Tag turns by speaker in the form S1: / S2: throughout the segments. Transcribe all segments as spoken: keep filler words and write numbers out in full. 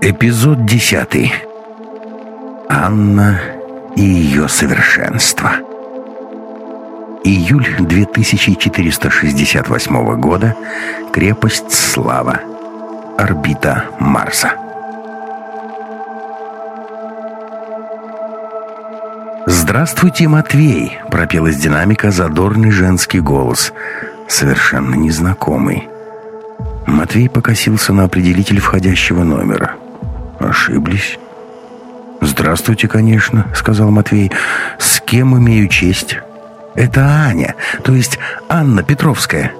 S1: Эпизод десятый. Анна и ее совершенство. Июль две тысячи четыреста шестьдесят восьмого года. Крепость Слава. Орбита Марса. «Здравствуйте, Матвей!» — пропел из динамика задорный женский голос, совершенно незнакомый. Матвей покосился на определитель входящего номера. Ошиблись. «Здравствуйте, конечно», — сказал Матвей. «С кем имею честь?» «Это Аня, то есть Анна Петровская».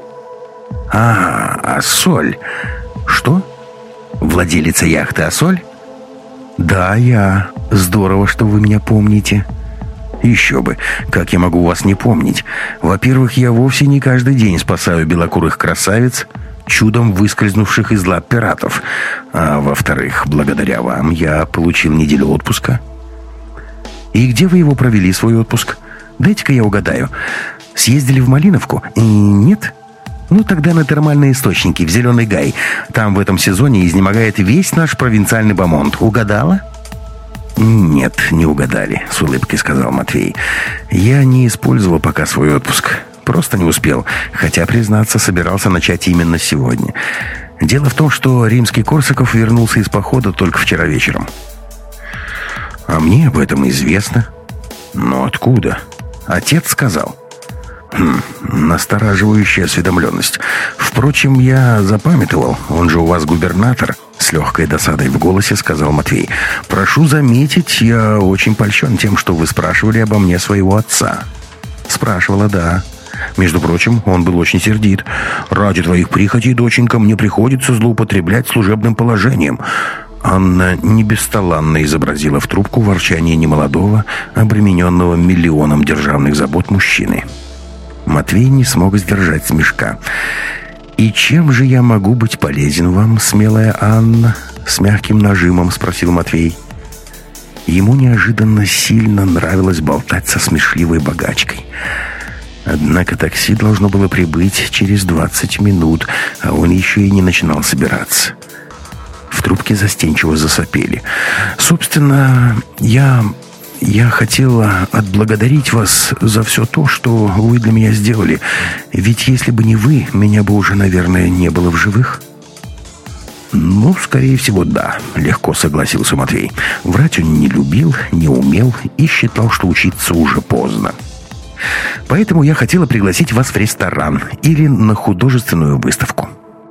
S1: «А, Ассоль. Что? Владелица яхты Ассоль?» «Да, я. Здорово, что вы меня помните». «Еще бы! Как я могу вас не помнить? Во-первых, я вовсе не каждый день спасаю белокурых красавиц, чудом выскользнувших из лап пиратов. А во-вторых, благодаря вам я получил неделю отпуска». «И где вы его провели, свой отпуск? Дайте-ка я угадаю. Съездили в Малиновку? И нет? Ну, тогда на термальные источники, в Зеленый Гай. Там в этом сезоне изнемогает весь наш провинциальный бомонд. Угадала?» «Нет, не угадали», — с улыбкой сказал Матвей. «Я не использовал пока свой отпуск. Просто не успел, хотя, признаться, собирался начать именно сегодня. Дело в том, что Римский-Корсаков вернулся из похода только вчера вечером». «А мне об этом известно». «Но откуда?» «Отец сказал». «Хм, настораживающая осведомленность. Впрочем, я запамятовал, он же у вас губернатор», — с легкой досадой в голосе сказал Матвей. «Прошу заметить, я очень польщен тем, что вы спрашивали обо мне своего отца». «Спрашивала, да. Между прочим, он был очень сердит. Ради твоих прихотей, доченька, мне приходится злоупотреблять служебным положением». Анна не бесталанно изобразила в трубку ворчание немолодого, обремененного миллионом державных забот мужчины. Матвей не смог сдержать смешка. «И чем же я могу быть полезен вам, смелая Анна?» — с мягким нажимом спросил Матвей. Ему неожиданно сильно нравилось болтать со смешливой богачкой. Однако такси должно было прибыть через двадцать минут, а он еще и не начинал собираться. В трубке застенчиво засопели. «Собственно, я... я хотела отблагодарить вас за все то, что вы для меня сделали. Ведь если бы не вы, меня бы уже, наверное, не было в живых». «Ну, скорее всего, да», — легко согласился Матвей. Врать он не любил, не умел и считал, что учиться уже поздно. «Поэтому я хотела пригласить вас в ресторан или на художественную выставку».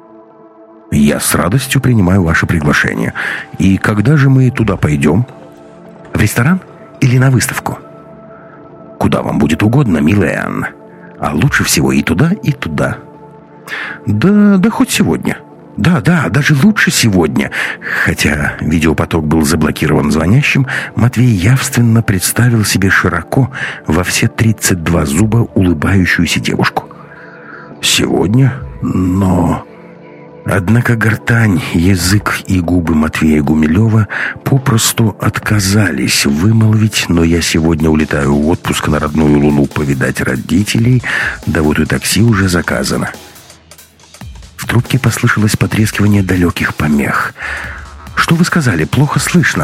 S1: «Я с радостью принимаю ваше приглашение. И когда же мы туда пойдем?» «В ресторан или на выставку?» «Куда вам будет угодно, милая Анна. А лучше всего и туда, и туда». «Да, да хоть сегодня. Да, да, даже лучше сегодня». Хотя видеопоток был заблокирован звонящим, Матвей явственно представил себе широко во все тридцать два зуба улыбающуюся девушку. «Сегодня? Но...» Однако гортань, язык и губы Матвея Гумилева попросту отказались вымолвить: «Но я сегодня улетаю в отпуск на родную Луну повидать родителей, да вот и такси уже заказано». В трубке послышалось потрескивание далеких помех. «Что вы сказали? Плохо слышно».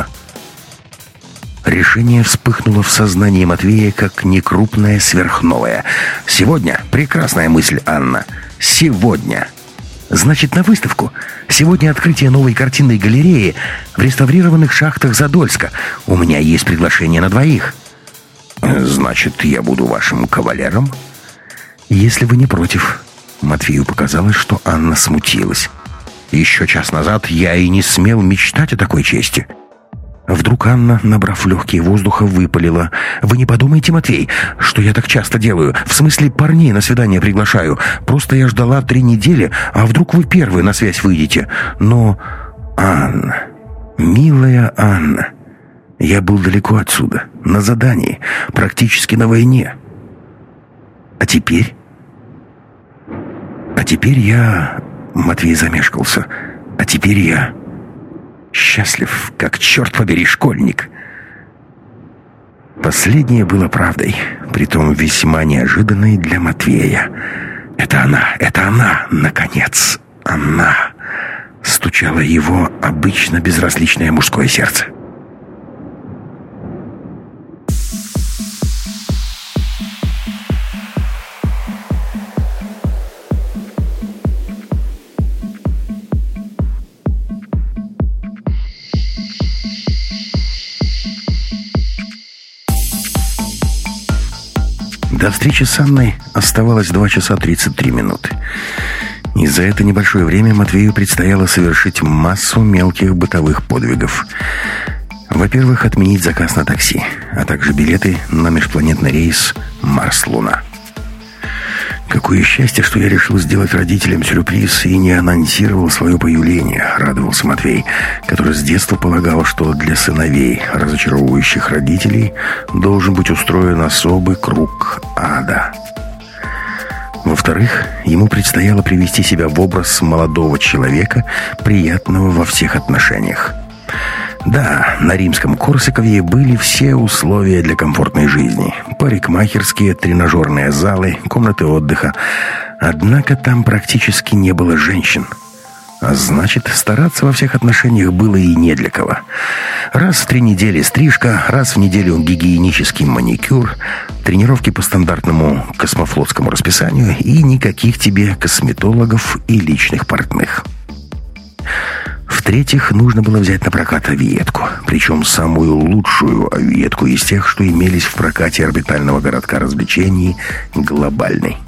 S1: Решение вспыхнуло в сознании Матвея, как некрупная сверхновая. «Сегодня? Прекрасная мысль, Анна. Сегодня!» «Значит, на выставку? Сегодня открытие новой картинной галереи в реставрированных шахтах Задольска. У меня есть приглашение на двоих». «Значит, я буду вашим кавалером?» «Если вы не против». Матвею показалось, что Анна смутилась. «Еще час назад я и не смел мечтать о такой чести». Вдруг Анна, набрав легкие воздуха, выпалила: «Вы не подумайте, Матвей, что я так часто делаю. В смысле, парней на свидание приглашаю. Просто я ждала три недели, а вдруг вы первые на связь выйдете. Но, Анна, милая Анна, я был далеко отсюда, на задании, практически на войне. А теперь? А теперь я...» Матвей замешкался. «А теперь я... счастлив, как, черт побери, школьник». Последнее было правдой, притом весьма неожиданной для Матвея. Это она, это она, наконец, она. стучало его обычно безразличное мужское сердце. До встречи с Анной оставалось два часа тридцать три минуты. И за это небольшое время Матвею предстояло совершить массу мелких бытовых подвигов. Во-первых, отменить заказ на такси, а также билеты на межпланетный рейс Марс-Луна. «Какое счастье, что я решил сделать родителям сюрприз и не анонсировал свое появление», — радовался Матвей, который с детства полагал, что для сыновей, разочаровывающих родителей, должен быть устроен особый круг ада. Во-вторых, ему предстояло привести себя в образ молодого человека, приятного во всех отношениях. Да, на римском Корсаковье были все условия для комфортной жизни. Парикмахерские, тренажерные залы, комнаты отдыха. Однако там практически не было женщин. А значит, стараться во всех отношениях было и не для кого. Раз в три недели стрижка, раз в неделю гигиенический маникюр, тренировки по стандартному космофлотскому расписанию и никаких тебе косметологов и личных портных. В-третьих, нужно было взять на прокат авиетку. Причем самую лучшую авиетку из тех, что имелись в прокате орбитального городка развлечений «Глобальный».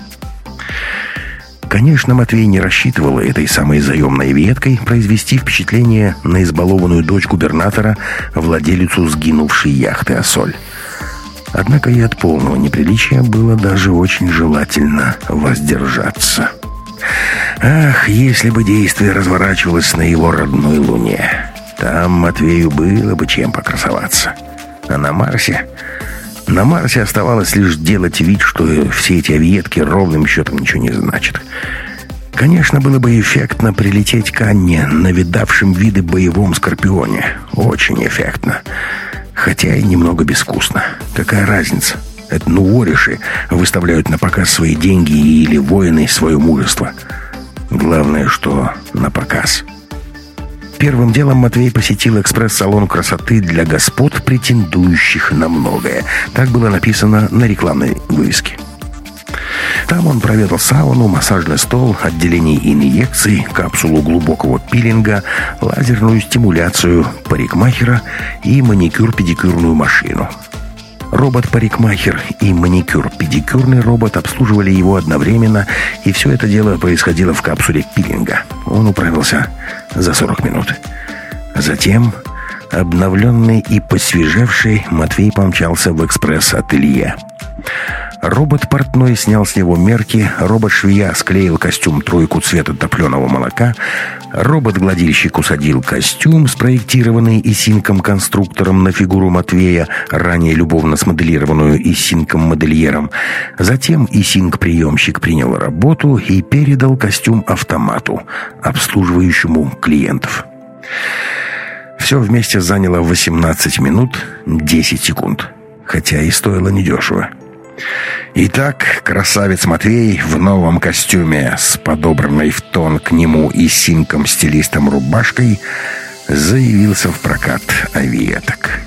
S1: Конечно, Матвей не рассчитывал этой самой заемной авиеткой произвести впечатление на избалованную дочь губернатора, владелицу сгинувшей яхты «Ассоль». Однако и от полного неприличия было даже очень желательно воздержаться. Ах, если бы действие разворачивалось на его родной Луне, там Матвею было бы чем покрасоваться. А на Марсе... На Марсе оставалось лишь делать вид, что все эти авиетки ровным счетом ничего не значат. Конечно, было бы эффектно прилететь к Анне на видавшем виды боевом Скорпионе. Очень эффектно. Хотя и немного безвкусно. Какая разница? Это нувориши выставляют на показ свои деньги или воины свое мужество. Главное, что на показ. Первым делом Матвей посетил экспресс-салон красоты для господ, претендующих на многое. Так было написано на рекламной вывеске. Там он проведал сауну, массажный стол, отделение инъекций, капсулу глубокого пилинга, лазерную стимуляцию, парикмахера и маникюр-педикюрную машину. Робот-парикмахер и маникюр-педикюрный робот обслуживали его одновременно, и все это дело происходило в капсуле пилинга. Он управился за сорок минут. Затем, обновленный и посвежевший, Матвей помчался в экспресс-ателье. Робот-портной снял с него мерки, робот-швея склеил костюм-тройку цвета топленого молока, робот-гладильщик усадил костюм, спроектированный Исинком-конструктором на фигуру Матвея, ранее любовно смоделированную Исинком-модельером. Затем Исинк-приемщик принял работу и передал костюм автомату, обслуживающему клиентов. Все вместе заняло восемнадцать минут десять секунд, хотя и стоило недешево. Итак, красавец Матвей в новом костюме с подобранной в тон к нему и синком-стилистом рубашкой заявился в прокат авиеток.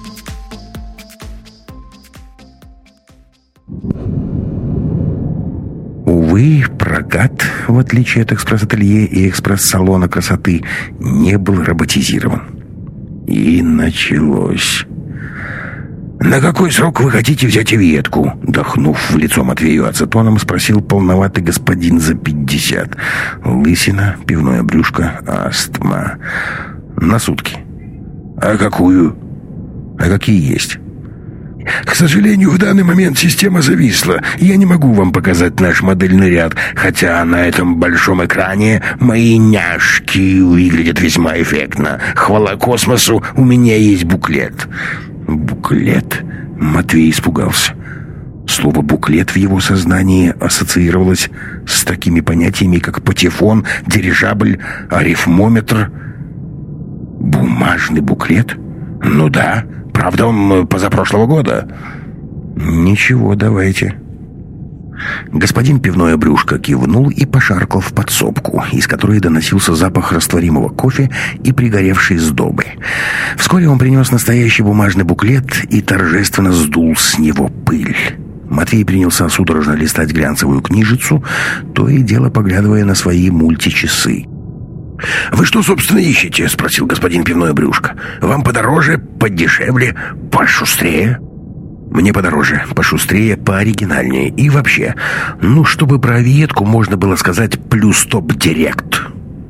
S1: Увы, прокат, в отличие от экспресс-ателье и экспресс-салона красоты, не был роботизирован. И началось... «На какой срок вы хотите взять авиетку?» Дохнув в лицо Матвею ацетоном, спросил полноватый господин за пятьдесят. Лысина, пивное брюшко, астма. «На сутки». «А какую?» «А какие есть?» «К сожалению, в данный момент система зависла. Я не могу вам показать наш модельный ряд, хотя на этом большом экране мои няшки выглядят весьма эффектно. Хвала космосу, у меня есть буклет». «Буклет?» Матвей испугался. Слово «буклет» в его сознании ассоциировалось с такими понятиями, как патефон, дирижабль, арифмометр. «Бумажный буклет?» «Ну да, правда, он позапрошлого года». «Ничего, давайте». Господин Пивное Брюшко кивнул и пошаркал в подсобку, из которой доносился запах растворимого кофе и пригоревшей сдобы. Вскоре он принес настоящий бумажный буклет и торжественно сдул с него пыль. Матвей принялся судорожно листать глянцевую книжицу, то и дело поглядывая на свои мультичасы. «Вы что, собственно, ищете?» — спросил господин Пивное Брюшко. «Вам подороже, подешевле, пошустрее?» «Мне подороже, пошустрее, пооригинальнее. И вообще, ну, чтобы про авиетку можно было сказать плюс топ-директ».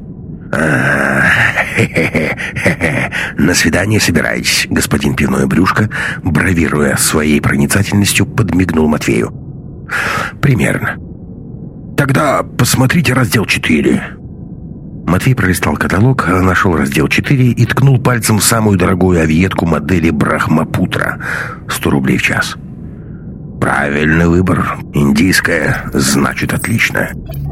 S1: «На свидание собираетесь?» Господин Пивное Брюшко, бравируя своей проницательностью, подмигнул Матвею. «Примерно. Тогда посмотрите раздел четыре». Матвей пролистал каталог, нашел раздел четыре и ткнул пальцем в самую дорогую авиетку модели Брахмапутра. сто рублей в час. «Правильный выбор. Индийская, значит, отличная».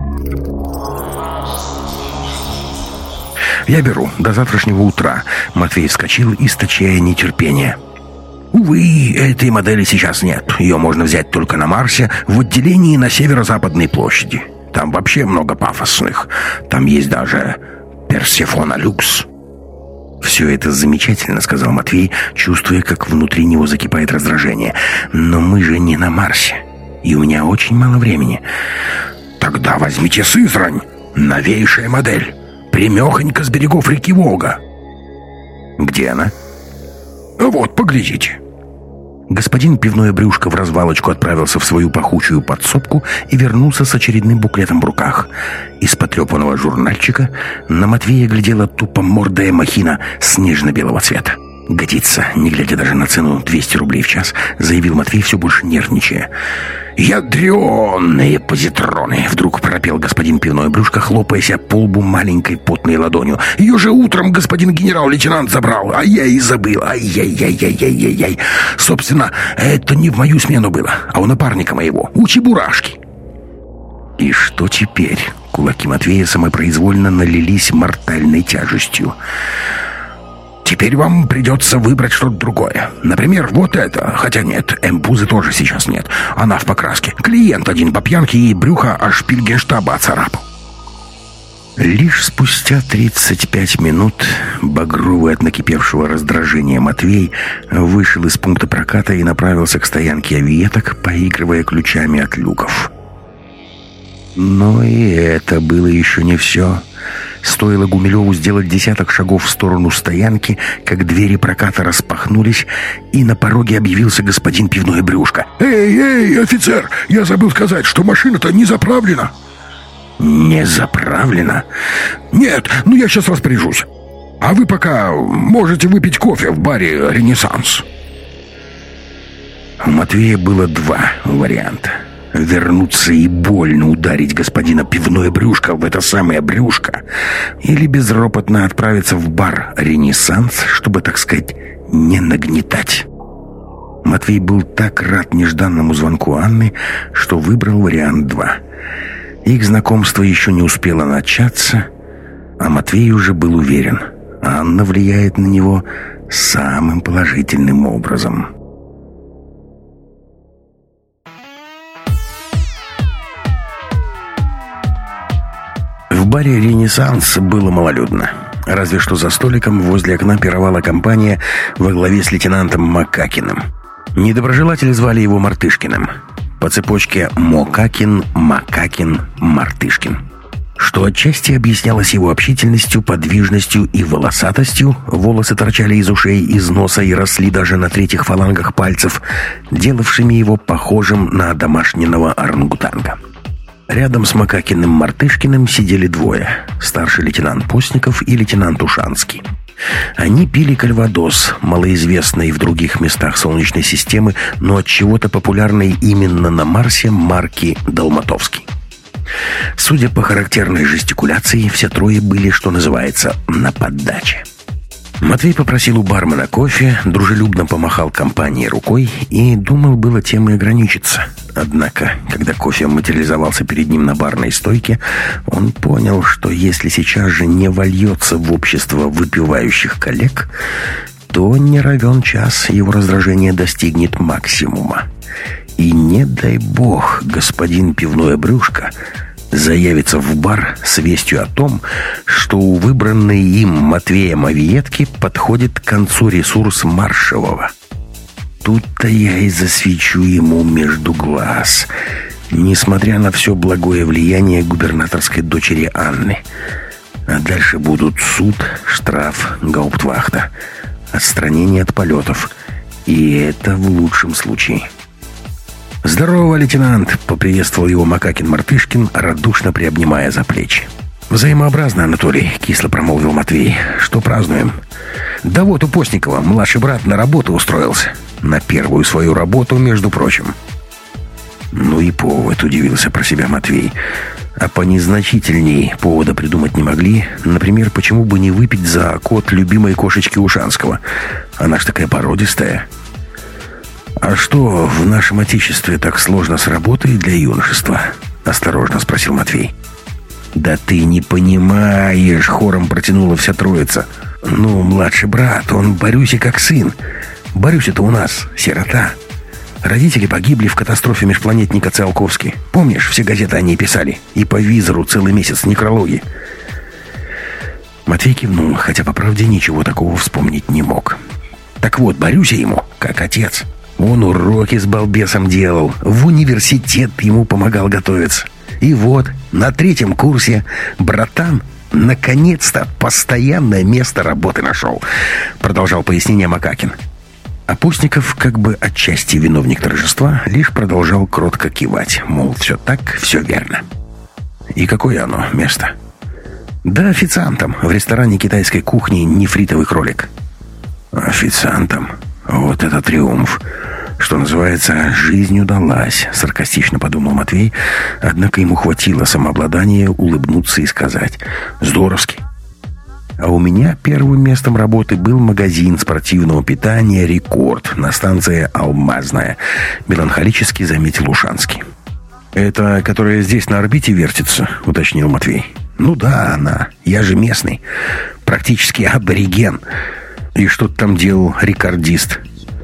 S1: «Я беру. До завтрашнего утра». Матвей вскочил, источая нетерпение. «Увы, этой модели сейчас нет. Ее можно взять только на Марсе, в отделении на Северо-Западной площади. Там вообще много пафосных. Там есть даже Персефона Люкс». «Все это замечательно», — сказал Матвей, чувствуя, как внутри него закипает раздражение. «Но мы же не на Марсе, и у меня очень мало времени». «Тогда возьмите Сызрань. Новейшая модель. Примехонько с берегов реки Волга». «Где она?» «Вот, поглядите». Господин Пивное Брюшко в развалочку отправился в свою пахучую подсобку и вернулся с очередным буклетом в руках. Из потрепанного журнальчика на Матвея глядела тупомордая махина снежно-белого цвета. «Годится», не глядя даже на цену двести рублей в час, заявил Матвей, все больше нервничая. «Ядреные позитроны!» — вдруг пропел господин Пивное Брюшко, хлопая себя по лбу маленькой потной ладонью. «Ее же утром господин генерал-лейтенант забрал, а я и забыл. Ай-яй-яй-яй-яй-яй! Собственно, это не в мою смену было, а у напарника моего, у Чебурашки». И что теперь? Кулаки Матвея самопроизвольно налились мортальной тяжестью. «Теперь вам придется выбрать что-то другое. Например, вот это. Хотя нет, эмпузы тоже сейчас нет. Она в покраске. Клиент один по пьянке и брюхо аж Шпильгенштаба оцарапал». Лишь спустя тридцать пять минут багровый от накипевшего раздражения Матвей вышел из пункта проката и направился к стоянке авиеток, поигрывая ключами от люков. Но и это было еще не все. Стоило Гумилеву сделать десяток шагов в сторону стоянки, как двери проката распахнулись, и на пороге объявился господин Пивное Брюшко. «Эй, эй, офицер, я забыл сказать, что машина-то не заправлена». «Не заправлена?» «Нет, ну я сейчас распоряжусь. А вы пока можете выпить кофе в баре «Ренессанс». У Матвея было два варианта. Вернуться и больно ударить господина Пивное Брюшко в это самое брюшко, или безропотно отправиться в бар «Ренессанс», чтобы, так сказать, не нагнетать. Матвей был так рад нежданному звонку Анны, что выбрал вариант два. Их знакомство еще не успело начаться, а Матвей уже был уверен, Анна влияет на него самым положительным образом. В баре «Ренессанс» было малолюдно. Разве что за столиком возле окна пировала компания во главе с лейтенантом Макакиным. Недоброжелатели звали его Мартышкиным. По цепочке Мокакин, Макакин, Мартышкин. Что отчасти объяснялось его общительностью, подвижностью и волосатостью. Волосы торчали из ушей, из носа и росли даже на третьих фалангах пальцев, делавшими его похожим на домашнего орангутанга. Рядом с Макакиным Мартышкиным сидели двое: старший лейтенант Постников и лейтенант Ушанский. Они пили кальвадос, малоизвестный в других местах Солнечной системы, но от чего-то популярный именно на Марсе, марки Долматовский. Судя по характерной жестикуляции, все трое были, что называется, на поддаче. Матвей попросил у бармена кофе, дружелюбно помахал компании рукой и думал было тем и ограничиться. Однако, когда кофе материализовался перед ним на барной стойке, он понял, что если сейчас же не вольется в общество выпивающих коллег, то не равен час его раздражение достигнет максимума. И не дай бог господин Пивное Брюшко заявится в бар с вестью о том, что у выбранной им Матвея Мавиетки подходит к концу ресурс маршевого. Тут-то я и засвечу ему между глаз, несмотря на все благое влияние губернаторской дочери Анны. А дальше будут суд, штраф, гауптвахта, отстранение от полетов. И это в лучшем случае. «Здорово, лейтенант!» — поприветствовал его Макакин-Мартышкин, радушно приобнимая за плечи. «Взаимообразно, Анатолий», — кисло промолвил Матвей. «Что празднуем?» «Да вот у Постникова младший брат на работу устроился. На первую свою работу, между прочим». «Ну и повод», — удивился про себя Матвей. «А понезначительней повода придумать не могли. Например, почему бы не выпить за кот любимой кошечки Ушанского? Она ж такая породистая». «А что в нашем отечестве так сложно с работой для юношества?» — осторожно спросил Матвей. «Да ты не понимаешь!» — хором протянула вся троица. «Ну, младший брат, он Борюсе как сын. Борюся-то у нас сирота. Родители погибли в катастрофе межпланетника Циолковский. Помнишь, все газеты о ней писали? И по визору целый месяц некрологи». Матвей кивнул, хотя, по правде, ничего такого вспомнить не мог. «Так вот, Борюся ему как отец. Он уроки с балбесом делал, в университет ему помогал готовиться. И вот, на третьем курсе братан наконец-то постоянное место работы нашел», — продолжал пояснение Макакин. А Постников, как бы отчасти виновник торжества, лишь продолжал кротко кивать, мол, все так, все верно. «И какое оно место?» «Да официантом в ресторане китайской кухни «Нефритовый кролик». «Официантом? Вот это триумф! Что называется, жизнь удалась», — саркастично подумал Матвей, однако ему хватило самообладания улыбнуться и сказать: «Здоровски». «А у меня первым местом работы был магазин спортивного питания «Рекорд» на станции «Алмазная», — меланхолически заметил Ушанский. «Это которая здесь на орбите вертится?» — уточнил Матвей. «Ну да, она. Я же местный. Практически абориген. И что ты там делал, рекордист?»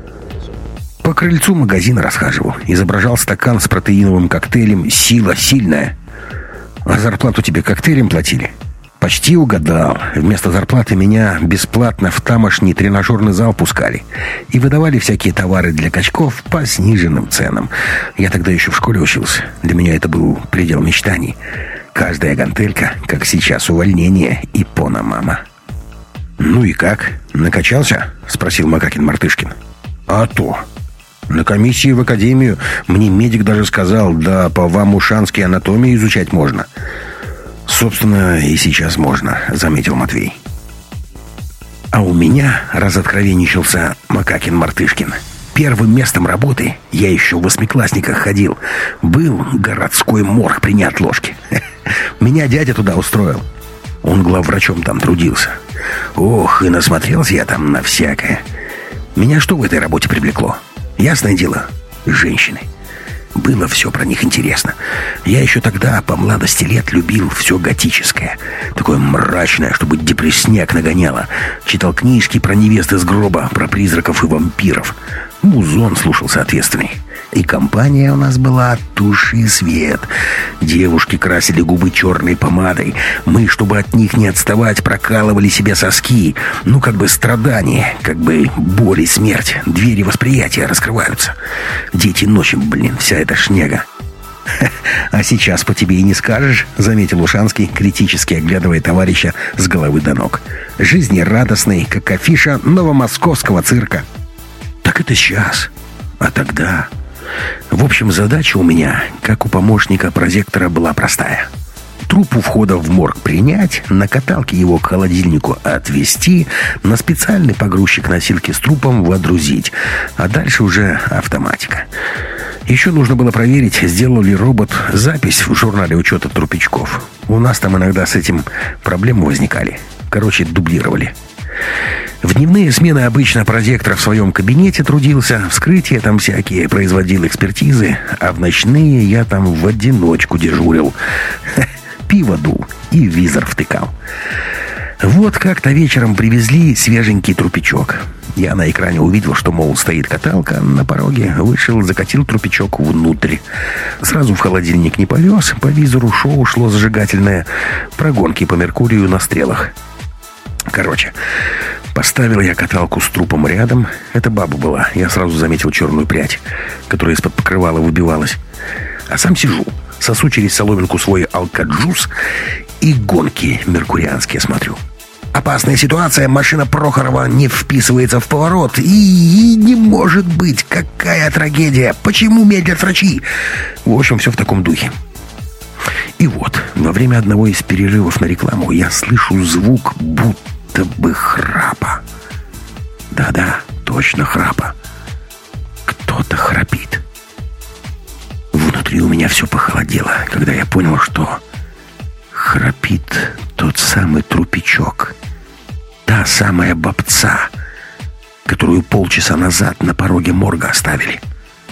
S1: «По крыльцу магазина расхаживал. Изображал стакан с протеиновым коктейлем «Сила сильная». А зарплату тебе коктейлем платили?» «Почти угадал. Вместо зарплаты меня бесплатно в тамошний тренажерный зал пускали. И выдавали всякие товары для качков по сниженным ценам. Я тогда еще в школе учился. Для меня это был предел мечтаний. Каждая гантелька, как сейчас, увольнение и пона мама». «Ну и как? Накачался?» — спросил Макакин-Мартышкин. «А то. На комиссии в академию мне медик даже сказал, да по вам ушанский анатомию изучать можно». «Собственно, и сейчас можно», — заметил Матвей. «А у меня», — разоткровенничался Макакин-Мартышкин, «первым местом работы, я еще в восьмиклассниках ходил, был городской морг при неотложке. Меня дядя туда устроил. Он главврачом там трудился. Ох, и насмотрелся я там на всякое. Меня что в этой работе привлекло? Ясное дело, женщины. Было все про них интересно. Я еще тогда, по младости лет, любил все готическое. Такое мрачное, чтобы депрессняк нагоняло. Читал книжки про невест из гроба, про призраков и вампиров. Музон слушал соответственный. И компания у нас была тушь и свет. Девушки красили губы черной помадой. Мы, чтобы от них не отставать, прокалывали себе соски. Ну, как бы страдания, как бы боль и смерть. Двери восприятия раскрываются. Дети ночи, блин, вся эта шняга. «А сейчас по тебе и не скажешь», — заметил Ушанский, критически оглядывая товарища с головы до ног. «Жизнерадостный, как афиша новомосковского цирка». «Так это сейчас. А тогда...» В общем, задача у меня, как у помощника прозектора, была простая. Труп у входа в морг принять, на каталке его к холодильнику отвезти, на специальный погрузчик носилки с трупом водрузить, а дальше уже автоматика. Еще нужно было проверить, сделал ли робот запись в журнале учета трупичков. У нас там иногда с этим проблемы возникали. Короче, дублировали. В дневные смены обычно прозектор в своем кабинете трудился, вскрытия там всякие, производил экспертизы, а в ночные я там в одиночку дежурил. Пиво дул и визор втыкал. Вот как-то вечером привезли свеженький трупичок. Я на экране увидел, что, мол, стоит каталка на пороге. Вышел, закатил трупичок внутрь. Сразу в холодильник не повез. По визору шоу шло зажигательное. Про гонки по Меркурию на стрелах. Короче, поставил я каталку с трупом рядом. Это баба была. Я сразу заметил черную прядь, которая из-под покрывала выбивалась. А сам сижу, сосу через соломинку свой алкаджус и гонки меркурианские смотрю. Опасная ситуация, машина Прохорова не вписывается в поворот. И, и не может быть, какая трагедия. Почему медлят врачи? В общем, все в таком духе. И вот, во время одного из перерывов на рекламу я слышу звук будто бы храпа. Да-да, точно храпа. Кто-то храпит. Внутри у меня все похолодело, когда я понял, что храпит тот самый трупичок. Та самая бабца, которую полчаса назад на пороге морга оставили.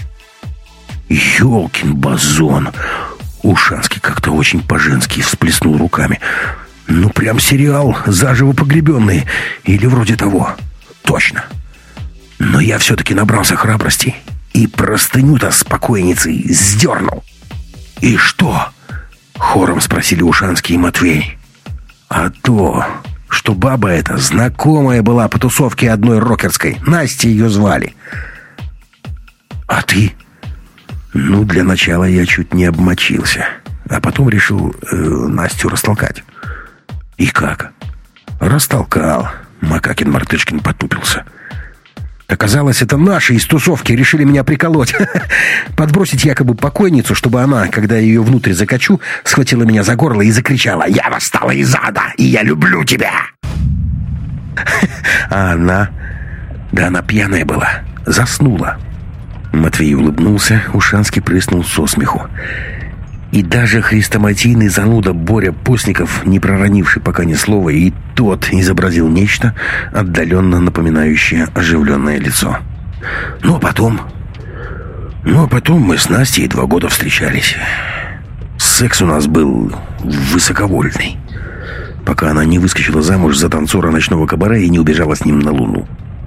S1: Ёлкин базон! Ушанский как-то очень по-женски всплеснул руками. Ну, прям сериал «Заживо погребенные» или вроде того. Точно. Но я все-таки набрался храбрости и простыню-то с покойницей сдернул. «И что?» — хором спросили Ушанский и Матвей. «А то, что баба эта знакомая была по тусовке одной рокерской. Настя ее звали». «А ты?» «Ну, для начала я чуть не обмочился, а потом решил э, Настю растолкать». «И как?» «Растолкал». Макакин-Мартышкин потупился. Оказалось, это наши из тусовки решили меня приколоть. Подбросить якобы покойницу, чтобы она, когда я ее внутрь закачу, схватила меня за горло и закричала: «Я восстала из ада, и я люблю тебя!» А она... Да она пьяная была, заснула. Матвей улыбнулся, Ушанский прыснул со смеху. И даже хрестоматийный зануда Боря Постников, не проронивший пока ни слова, и тот изобразил нечто, отдаленно напоминающее оживленное лицо. Ну, а потом... Ну, а потом мы с Настей два года встречались. Секс у нас был высоковольтный, пока она не выскочила замуж за танцора ночного кабаре и не убежала с ним на Луну.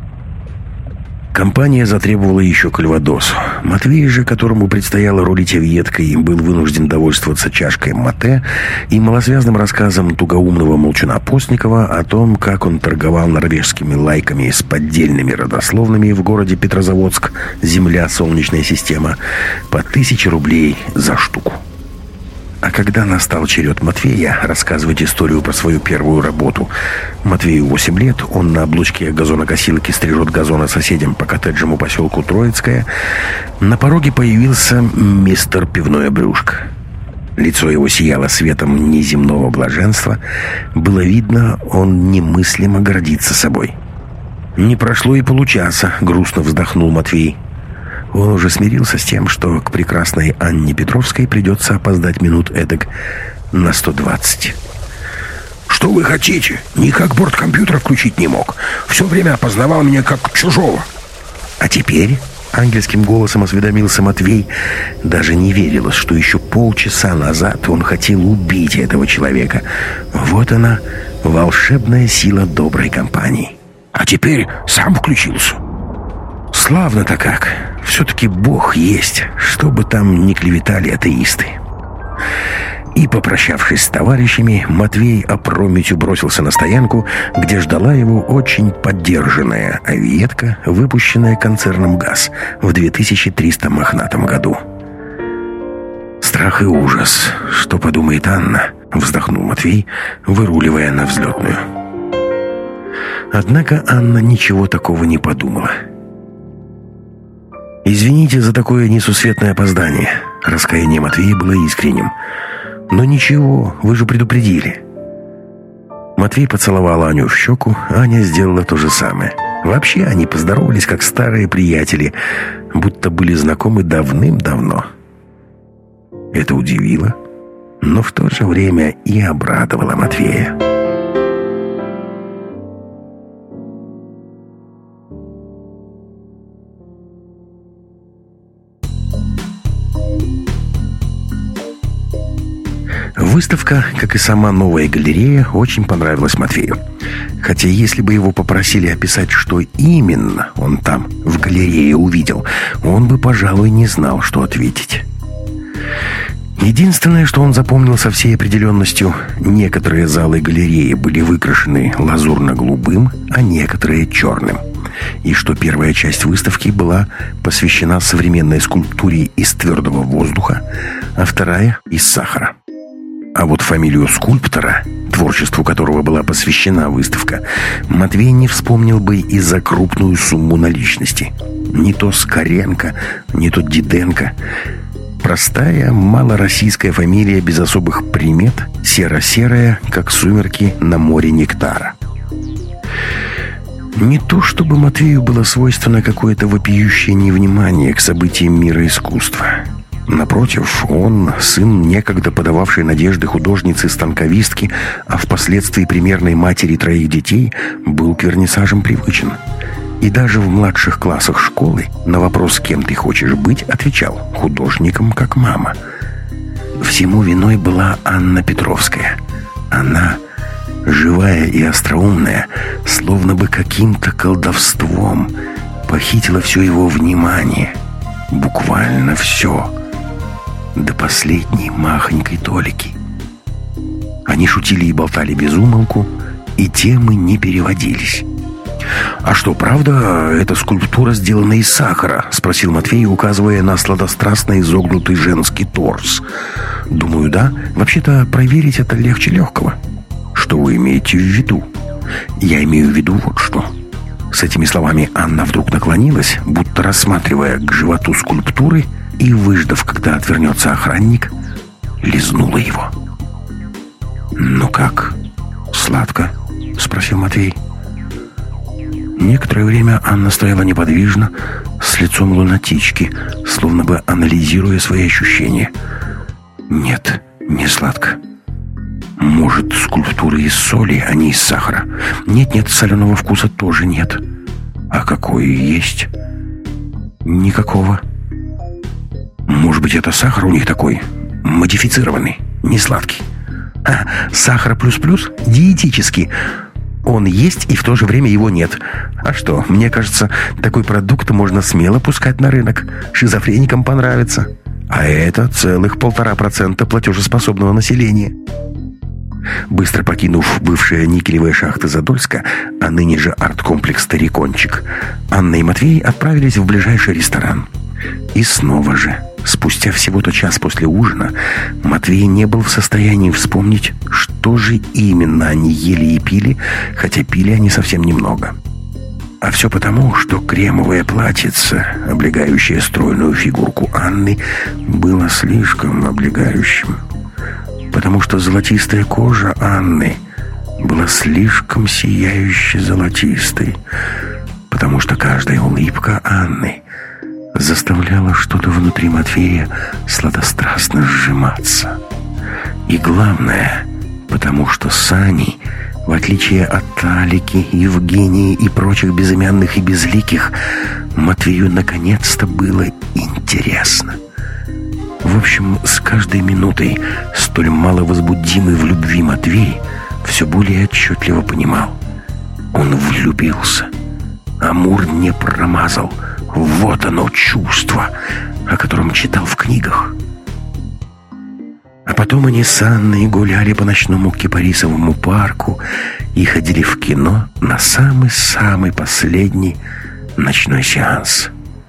S1: Компания затребовала еще кальвадос. Матвей же, которому предстояло рулить авиеткой, был вынужден довольствоваться чашкой мате и малосвязным рассказом тугоумного молчуна Постникова о том, как он торговал норвежскими лайками с поддельными родословными в городе Петрозаводск, земля, солнечная система, по тысяче рублей за штуку. А когда настал черед Матвея рассказывать историю про свою первую работу, Матвею восемь лет, он на облучке газонокосилки стрижет газоны соседям по коттеджному поселку Троицкое, на пороге появился мистер Пивное брюшко. Лицо его сияло светом неземного блаженства. Было видно, он немыслимо гордится собой. «Не прошло и получаса», — грустно вздохнул Матвей. Он уже смирился с тем, что к прекрасной Анне Петровской придется опоздать минут эдак на сто двадцать. «Что вы хотите? Никак борт компьютера включить не мог. Все время опознавал меня как чужого». «А теперь?» — ангельским голосом осведомился Матвей. Даже не верилось, что еще полчаса назад он хотел убить этого человека. Вот она, волшебная сила доброй компании. «А теперь сам включился». «Славно-то как! Все-таки Бог есть, что бы там ни клеветали атеисты». И, попрощавшись с товарищами, Матвей опрометью бросился на стоянку, где ждала его очень поддержанная авиетка, выпущенная концерном ГАЗ в две тысячи триста мохнатом году. «Страх и ужас. Что подумает Анна?» — вздохнул Матвей, выруливая на взлетную. Однако Анна ничего такого не подумала. «Извините за такое несусветное опоздание». Раскаяние Матвея было искренним. «Но ничего, вы же предупредили». Матвей поцеловал Аню в щеку, Аня сделала то же самое. Вообще они поздоровались, как старые приятели, будто были знакомы давным-давно. Это удивило, но в то же время и обрадовало Матвея. Выставка, как и сама новая галерея, очень понравилась Матвею. Хотя если бы его попросили описать, что именно он там, в галерее, увидел, он бы, пожалуй, не знал, что ответить. Единственное, что он запомнил со всей определенностью, некоторые залы галереи были выкрашены лазурно-голубым, а некоторые черным. И что первая часть выставки была посвящена современной скульптуре из твердого воздуха, а вторая — из сахара. А вот фамилию скульптора, творчеству которого была посвящена выставка, Матвей не вспомнил бы и за крупную сумму наличности. Не то Скоренко, не то Диденко. Простая, малороссийская фамилия без особых примет, серо-серая, как сумерки на море нектара. Не то чтобы Матвею было свойственно какое-то вопиющее невнимание к событиям мира искусства. Напротив, он, сын некогда подававшей надежды художницы-станковистки, а впоследствии примерной матери троих детей, был к вернисажам привычен. И даже в младших классах школы на вопрос «Кем ты хочешь быть?» отвечал: «Художником, как мама». Всему виной была Анна Петровская. Она, живая и остроумная, словно бы каким-то колдовством, похитила все его внимание. Буквально все. До последней махонькой толики. Они шутили и болтали без умолку, и темы не переводились. «А что, правда, эта скульптура сделана из сахара?» — спросил Матвей, указывая на сладострастно изогнутый женский торс. «Думаю, да. Вообще-то проверить это легче легкого». «Что вы имеете в виду?» «Я имею в виду вот что». С этими словами Анна вдруг наклонилась, будто рассматривая к животу скульптуры, и, выждав, когда отвернется охранник, лизнула его. «Ну как, сладко?» — спросил Матвей. Некоторое время Анна стояла неподвижно, с лицом лунатички, словно бы анализируя свои ощущения. «Нет, не сладко. Может, скульптуры из соли, а не из сахара? Нет-нет, соленого вкуса тоже нет. А какой есть? Никакого. Может быть, это сахар у них такой, модифицированный, не сладкий? А, сахар плюс-плюс? Диетический. Он есть, и в то же время его нет. А что, мне кажется, такой продукт можно смело пускать на рынок. Шизофреникам понравится. А это целых полтора процента платежеспособного населения». Быстро покинув бывшие никелевые шахты Задольска, а ныне же арт-комплекс «Старикончик», Анна и Матвей отправились в ближайший ресторан. И снова же, спустя всего-то час после ужина, Матвей не был в состоянии вспомнить, что же именно они ели и пили, хотя пили они совсем немного. А все потому, что кремовое платьице, облегающее стройную фигурку Анны, было слишком облегающим. Потому что золотистая кожа Анны была слишком сияюще золотистой. Потому что каждая улыбка Анны заставляла что-то внутри Матвея сладострастно сжиматься. И главное, потому что Сани, в отличие от Алики, Евгении и прочих безымянных и безликих, Матвею наконец-то было интересно. В общем, с каждой минутой столь маловозбудимый в любви Матвей все более отчетливо понимал: он влюбился. Амур не промазал. Вот оно, чувство, о котором читал в книгах. А потом они с Анной гуляли по ночному Кипарисовому парку и ходили в кино на самый-самый последний ночной сеанс.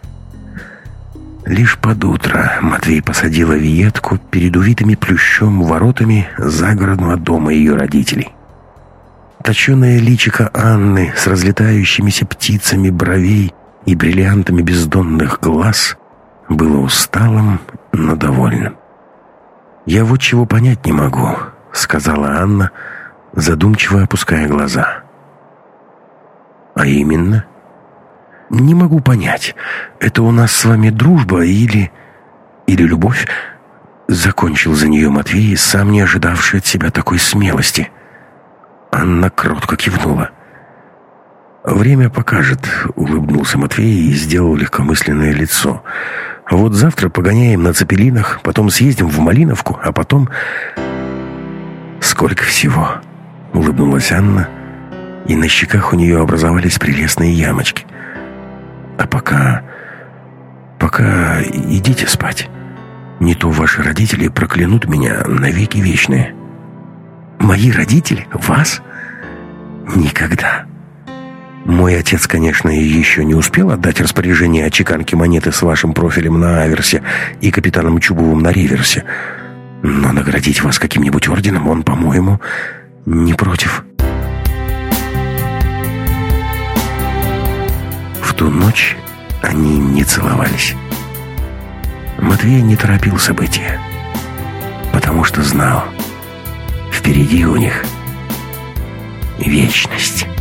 S1: Лишь под утро Матвей посадил авиетку перед увитыми плющом воротами загородного дома ее родителей. Точеное личико Анны с разлетающимися птицами бровей и бриллиантами бездонных глаз было усталым, но довольным. «Я вот чего понять не могу», — сказала Анна, задумчиво опуская глаза. «А именно?» «Не могу понять, это у нас с вами дружба или... или любовь?» Закончил за нее Матвей, сам не ожидавший от себя такой смелости. Анна кротко кивнула. «Время покажет», — улыбнулся Матвей и сделал легкомысленное лицо. «Вот завтра погоняем на цепелинах, потом съездим в Малиновку, а потом...» «Сколько всего!» — улыбнулась Анна, и на щеках у нее образовались прелестные ямочки. «А пока... пока идите спать. Не то ваши родители проклянут меня навеки вечные». «Мои родители? Вас? Никогда. Мой отец, конечно, еще не успел отдать распоряжение о чеканке монеты с вашим профилем на аверсе и капитаном Чубовым на реверсе, но наградить вас каким-нибудь орденом он, по-моему, не против». В ту ночь они не целовались. Матвей не торопил события, потому что знал, впереди у них вечность.